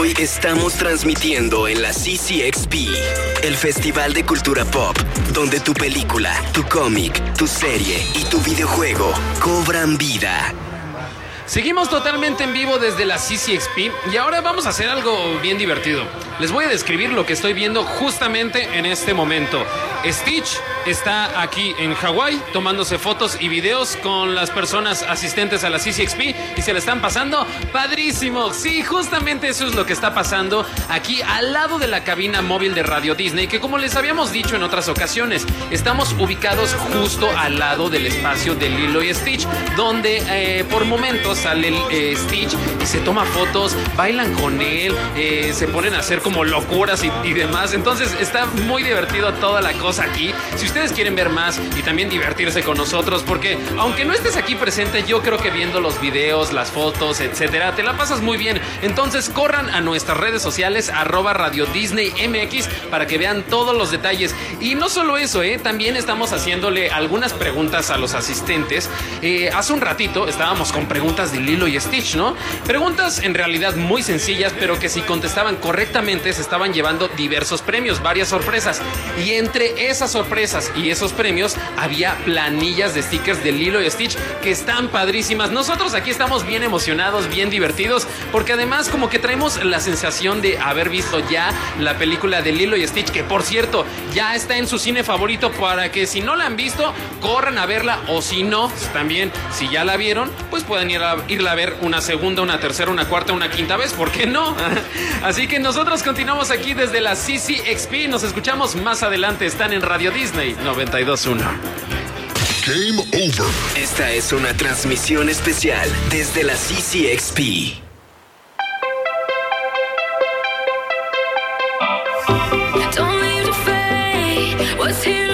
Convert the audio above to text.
Hoy estamos transmitiendo en la CCXP, el Festival de Cultura Pop, donde tu película, tu cómic, tu serie y tu videojuego cobran vida. Seguimos totalmente en vivo desde la CCXP y ahora vamos a hacer algo bien divertido. Les voy a describir lo que estoy viendo justamente en este momento. Stitch está aquí en Hawái tomándose fotos y videos con las personas asistentes a la CCXP y se le están pasando padrísimo. Sí, justamente eso es lo que está pasando aquí al lado de la cabina móvil de Radio Disney, que como les habíamos dicho en otras ocasiones, estamos ubicados justo al lado del espacio de Lilo y Stitch, donde por momentos sale Stitch y se toma fotos, bailan con él, se ponen a hacer como locuras y demás. Entonces está muy divertido toda la cosa aquí. Si ustedes quieren ver más y también divertirse con nosotros, porque aunque no estés aquí presente, yo creo que viendo los videos, las fotos, etcétera, te la pasas muy bien. Entonces corran a nuestras redes sociales @Radio Disney MX para que vean todos los detalles. Y no solo eso, también estamos haciéndole algunas preguntas a los asistentes. Hace un ratito estábamos con preguntas de Lilo y Stitch, ¿no? Preguntas en realidad muy sencillas, pero que si contestaban correctamente se estaban llevando diversos premios, varias sorpresas. Y entre esas sorpresas y esos premios había planillas de stickers de Lilo y Stitch que están padrísimas. Nosotros aquí estamos bien emocionados, bien divertidos, porque además como que traemos la sensación de haber visto ya la película de Lilo y Stitch, que por cierto ya está en su cine favorito, para que si no la han visto corran a verla, o si no, también si ya la vieron, pues pueden irla a ver una segunda, una tercera, una cuarta, una quinta vez, ¿por qué no? Así que nosotros continuamos aquí desde la CCXP. Nos escuchamos más adelante. Están en Radio Disney 92.1. Game over. Esta es una transmisión especial desde la CCXP. Don't leave the fate. What's here